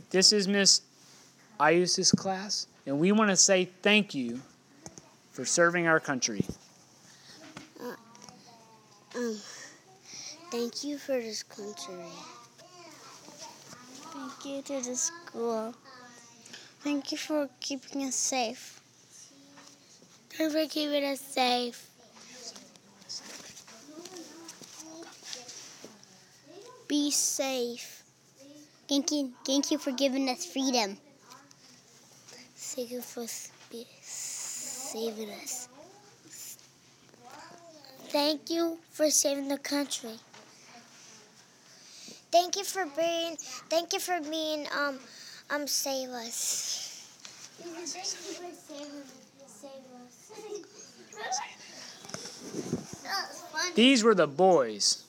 This is Miss Ayus's class, and we want to say thank you for serving our country. Thank you for this country. Thank you to the school. Thank you for keeping us safe. Thank you for keeping us safe. Be safe. Thank you for giving us freedom. Thank you for saving us. Thank you for saving the country. Thank you for being save us. Thank you for saving us. These were the boys.